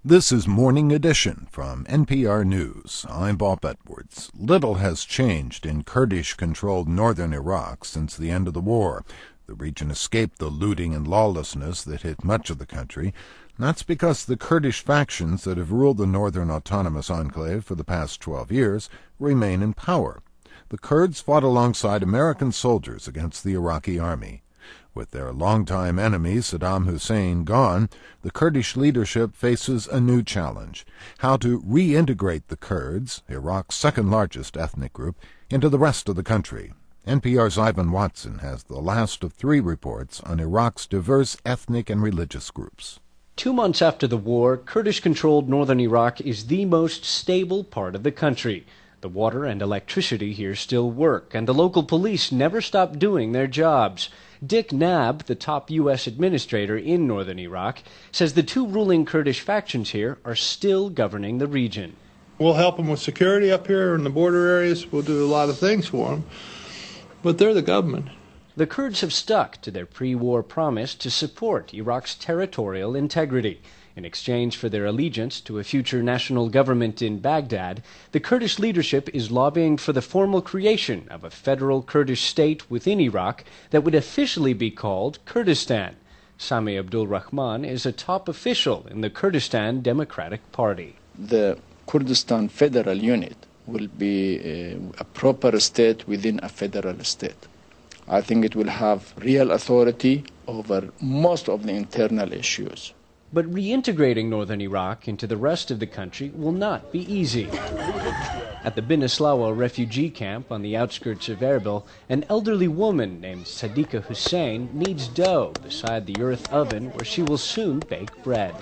This is Morning Edition from NPR News. I'm Bob Edwards. Little has changed in Kurdish-controlled northern Iraq since the end of the war. The region escaped the looting and lawlessness that hit much of the country. That's because the Kurdish factions that have ruled the northern autonomous enclave for the past 12 years remain in power. The Kurds fought alongside American soldiers against the Iraqi army. With their longtime enemy Saddam Hussein gone, the Kurdish leadership faces a new challenge: how to reintegrate the Kurds, Iraq's second-largest ethnic group, into the rest of the country. NPR's Ivan Watson has the last of 3 reports on Iraq's diverse ethnic and religious groups. 2 months after the war, Kurdish-controlled northern Iraq is the most stable part of the country. The water and electricity here still work, and the local police never stop doing their jobs. Dick Nab, the top U.S. administrator in northern Iraq, says the 2 ruling Kurdish factions here are still governing the region. We'll help them with security up here in the border areas. We'll do a lot of things for them, but they're the government. The Kurds have stuck to their pre-war promise to support Iraq's territorial integrity. In exchange for their allegiance to a future national government in Baghdad, the Kurdish leadership is lobbying for the formal creation of a federal Kurdish state within Iraq that would officially be called Kurdistan. Sami Abdul Rahman is a top official in the Kurdistan Democratic Party. The Kurdistan Federal Unit will be a proper state within a federal state. I think it will have real authority over most of the internal issues. But reintegrating northern Iraq into the rest of the country will not be easy. At the Binislawa refugee camp on the outskirts of Erbil, an elderly woman named Sadiqa Hussein needs dough beside the earth oven where she will soon bake bread.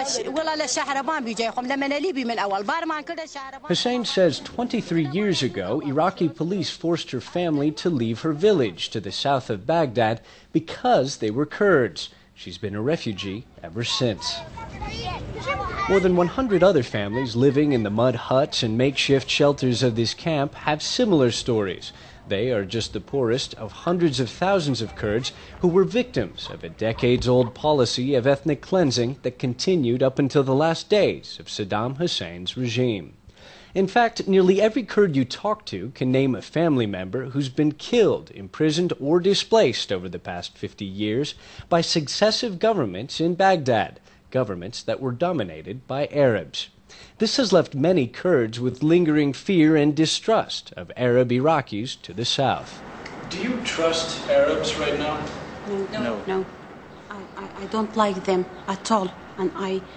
Hussein says 23 years ago, Iraqi police forced her family to leave her village to the south of Baghdad because they were Kurds. She's been a refugee ever since. More than 100 other families living in the mud huts and makeshift shelters of this camp have similar stories. They are just the poorest of hundreds of thousands of Kurds who were victims of a decades-old policy of ethnic cleansing that continued up until the last days of Saddam Hussein's regime. In fact, nearly every Kurd you talk to can name a family member who's been killed, imprisoned, or displaced over the past 50 years by successive governments in Baghdad, governments that were dominated by Arabs. This has left many Kurds with lingering fear and distrust of Arab Iraqis to the south. Do you trust Arabs right now? No. I don't like them at all, and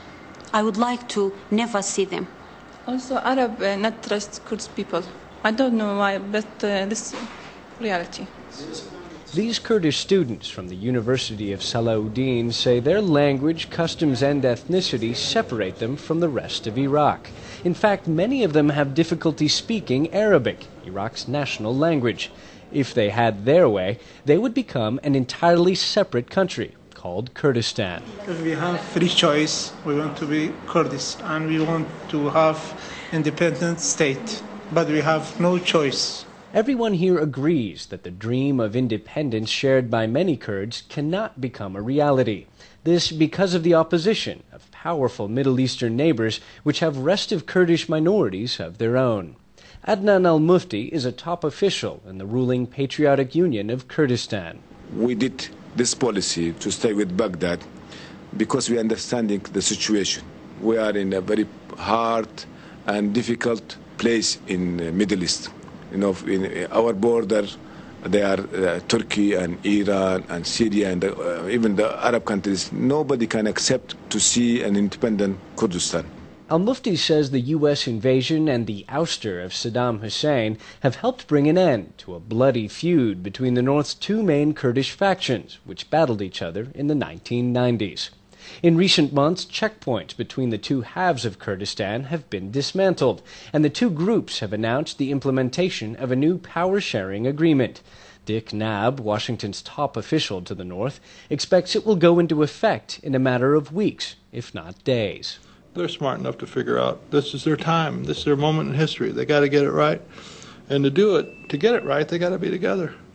I would like to never see them. Also, Arab not trust Kurds people. I don't know why, but this reality. These Kurdish students from the University of Salahuddin say their language, customs, and ethnicity separate them from the rest of Iraq. In fact, many of them have difficulty speaking Arabic, Iraq's national language. If they had their way, they would become an entirely separate country called Kurdistan. If we have free choice, we want to be Kurdish and we want to have independent state, but we have no choice. Everyone here agrees that the dream of independence shared by many Kurds cannot become a reality. This because of the opposition of powerful Middle Eastern neighbors which have restive Kurdish minorities of their own. Adnan al-Mufti is a top official in the ruling Patriotic Union of Kurdistan. We did this policy to stay with Baghdad because we understanding the situation. We are in a very hard and difficult place in the Middle East. In our border, there are Turkey and Iran and Syria and even the Arab countries. Nobody can accept to see an independent Kurdistan. Al-Mufti says the U.S. invasion and the ouster of Saddam Hussein have helped bring an end to a bloody feud between the North's 2 main Kurdish factions, which battled each other in the 1990s. In recent months, checkpoints between the 2 halves of Kurdistan have been dismantled, and the 2 groups have announced the implementation of a new power-sharing agreement. Dick Nab, Washington's top official to the north, expects it will go into effect in a matter of weeks, if not days. They're smart enough to figure out this is their time, this is their moment in history. They got to get it right. And to do it, to get it right, they got to be together.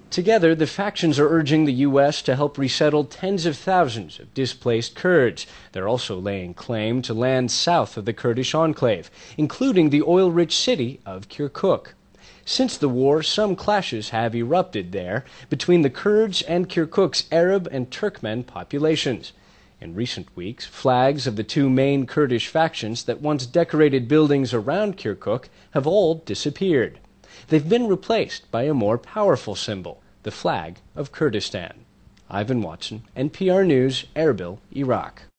Together, the factions are urging the U.S. to help resettle tens of thousands of displaced Kurds. They're also laying claim to land south of the Kurdish enclave, including the oil-rich city of Kirkuk. Since the war, some clashes have erupted there between the Kurds and Kirkuk's Arab and Turkmen populations. In recent weeks, flags of the two main Kurdish factions that once decorated buildings around Kirkuk have all disappeared. They've been replaced by a more powerful symbol, the flag of Kurdistan. Ivan Watson, NPR News, Erbil, Iraq.